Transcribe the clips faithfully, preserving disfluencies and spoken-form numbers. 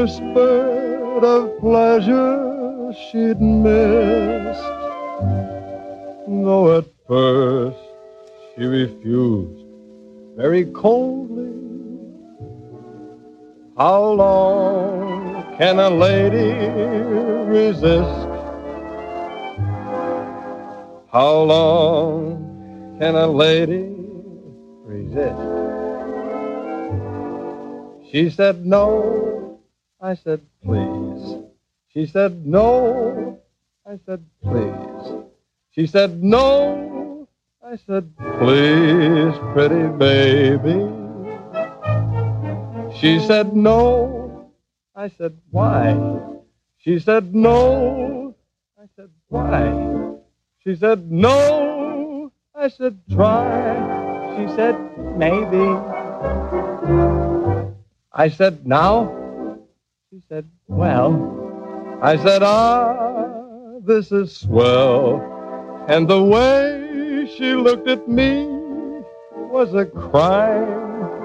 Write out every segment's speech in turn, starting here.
whispered of pleasure she'd missed, though at first she refused very coldly. How long can a lady resist? How long can a lady resist? She said no. I said please. She said no. I said please. She said no. I said please, pretty baby. She said no. I said why? She said no. I said why? She said no. I said try. She said maybe. I said now. She said well. I said ah, this is swell. And the way she looked at me was a crime.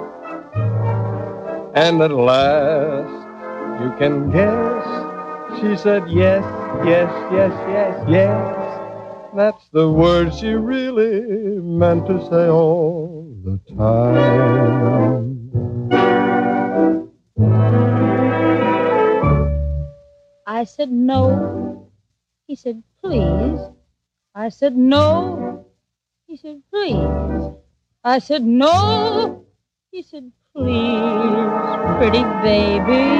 And at last, you can guess, she said yes, yes, yes, yes, yes. That's the word she really meant to say all the time. I said no. He said please. I said no. He said please. I said no. He said please, pretty baby.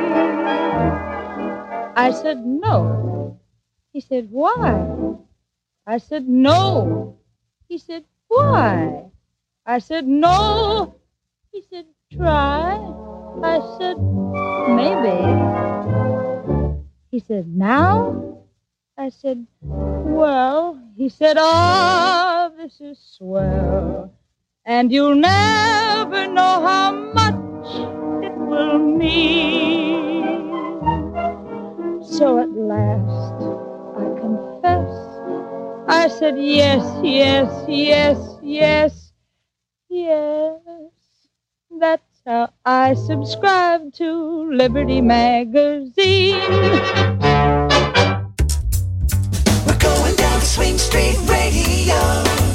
I said no. He said why? I said no. He said why? I said no. He said try. I said maybe. He said now? I said well. He said ah, this is swell. And you'll never know how much it will mean. So at last, I confess, I said yes, yes, yes, yes, yes. That's how I subscribe to Liberty Magazine. We're going down to Swing Street Radio.